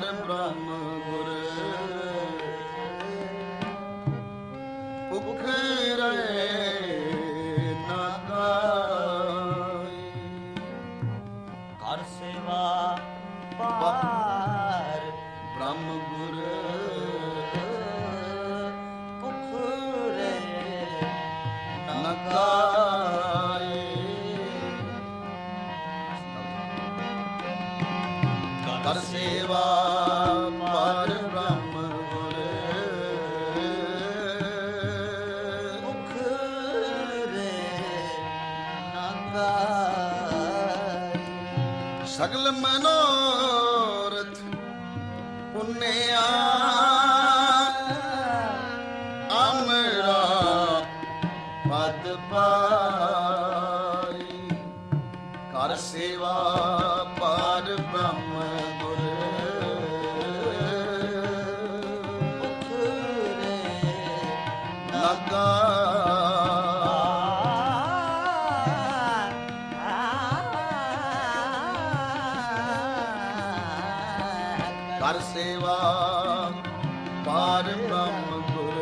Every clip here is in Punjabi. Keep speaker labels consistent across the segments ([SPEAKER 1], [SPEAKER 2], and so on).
[SPEAKER 1] ਪਾਰ ਬ੍ਰਹਮ ਗੁਰ ਭੁਖ ਰਹੇ ਨਾ ਕਾਈ।
[SPEAKER 2] ਕਰ ਸੇਵਾ ਪਾਰ
[SPEAKER 1] ਬ੍ਰਹਮ ਗੁਰ
[SPEAKER 2] ਭੁਖ ਰਹੇ
[SPEAKER 1] ਨਾ ਕਾਈ। ਕਰ ਸੇਵਾ ਪਾਰ ਬ੍ਰਹਮ ਗੁਰ
[SPEAKER 2] ਭੁਖ ਰਹੇ ਨਾ ਕਾਈ।
[SPEAKER 1] ਸਗਲ ਮਨੋਰਥ ਪੁੰਨਿਆ ਅਮਰਾ ਪਦ ਪਾਈ। ਕਰ ਸੇਵਾ ਪਾਰ ਬ੍ਰਹਮ ਗੁਰ
[SPEAKER 2] ਭੁਖ ਰਹੇ
[SPEAKER 1] ਨਾ ਕਰ ਸੇਵਾ ਪਾਰ ਬ੍ਰਹਮ ਗੁਰ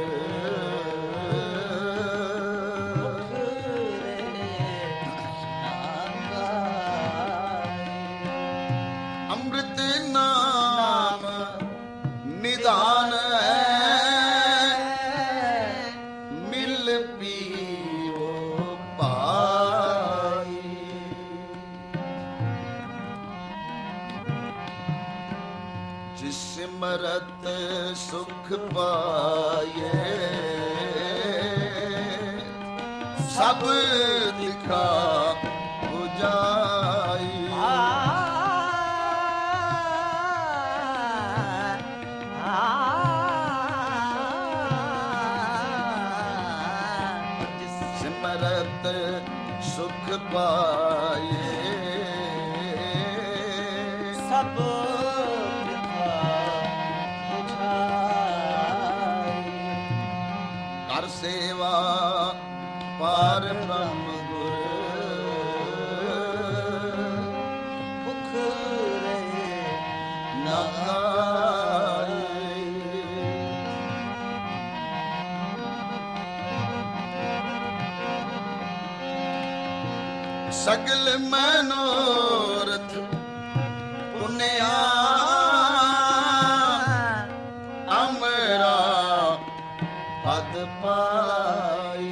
[SPEAKER 1] ਅੰਮ੍ਰਿਤ ਨਾਮ ਨਿਦਾਨ ਹੈ ਮਿਲ ਪੀਵੋ ਪਾਈ। ਜਿਸ ਸਿਮਰਤ ਸੁਖ ਪਾਏ ਸਭ ਦਿਖਾ 부ਜਾਈ। ਸਿਮਰਤ ਸੁਖ ਪਾਏ
[SPEAKER 2] ਸਭ ਦਿਖਾ ਬੁਝਾਈ।
[SPEAKER 1] ਕਰ ਸੇਵਾ ਪਾਰ ਬ੍ਰਹਮ ਗੁਰ
[SPEAKER 2] ਭੁਖ ਰਹੇ
[SPEAKER 1] ਨਾ ਕਾਈ। ਸਗਲ ਮਨੋਰਥ ਪੁੰਨਿਆ ਅਮਰਾ ਪਦ ਪਾਈ।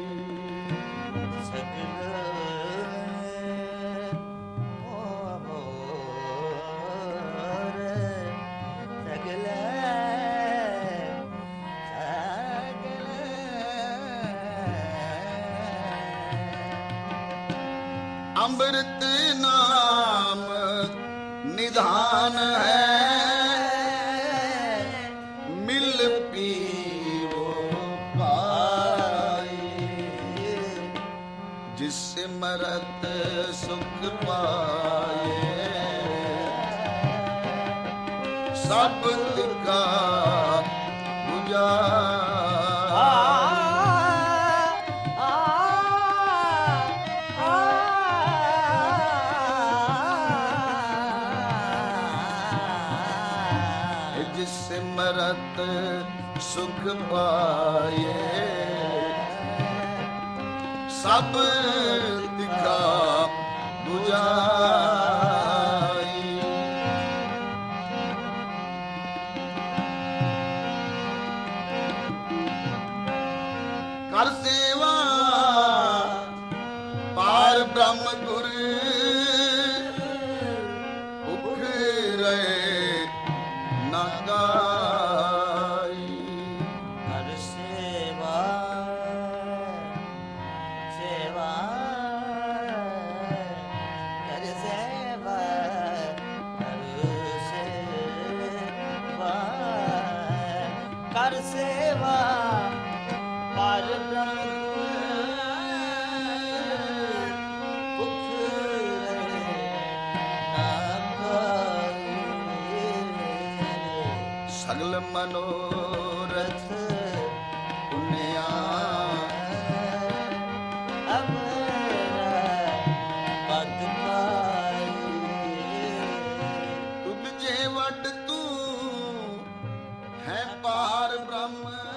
[SPEAKER 2] ਸਗਲ ਮੋਰ ਸਗਲ
[SPEAKER 1] ਅੰਮ੍ਰਿਤ ਨਾਮ ਨਿਧਾਨ ਹੈ ਮਿਲ ਪੀਵੋ ਪਾਈ। ਜਿਸ ਸਿਮਰਤ ਸੁਖ ਪਾਏ ਸਭ ਦਿਖਾ 부ਜਾਈ। ਜਿਸ ਸਿਮਰਤ ਸੁਖ ਪਾਏ ਸਭ ਦਿਖਾ 부ਜਾਈ। ਕਰ ਸੇਵਾ ਪਾਰ ਬ੍ਰਹਮ ਗੁਰ ਭੁਖ ਰਹੇ ਨਾ ਕਾਈ।
[SPEAKER 2] ਕਰ ਸੇਵਾ ਸੇਵਾ ਕਰ ਸੇਵਾ ਕਰ ਸੇਵਾ ਪਰ ਭੁਖ ਰਹੇ ਨਾ ਕਾਈ।
[SPEAKER 1] ਸਗਲ ਮਨੋਰਥ ਪੁੰਨਿਆ
[SPEAKER 2] ਅਮਰਾ ਪਦ ਪਾਈ।
[SPEAKER 1] ਤੁਧ ਜੇ ਵੱਡ ਤੂੰ ਹੈ ਪਾਰ ਬ੍ਰਹਮ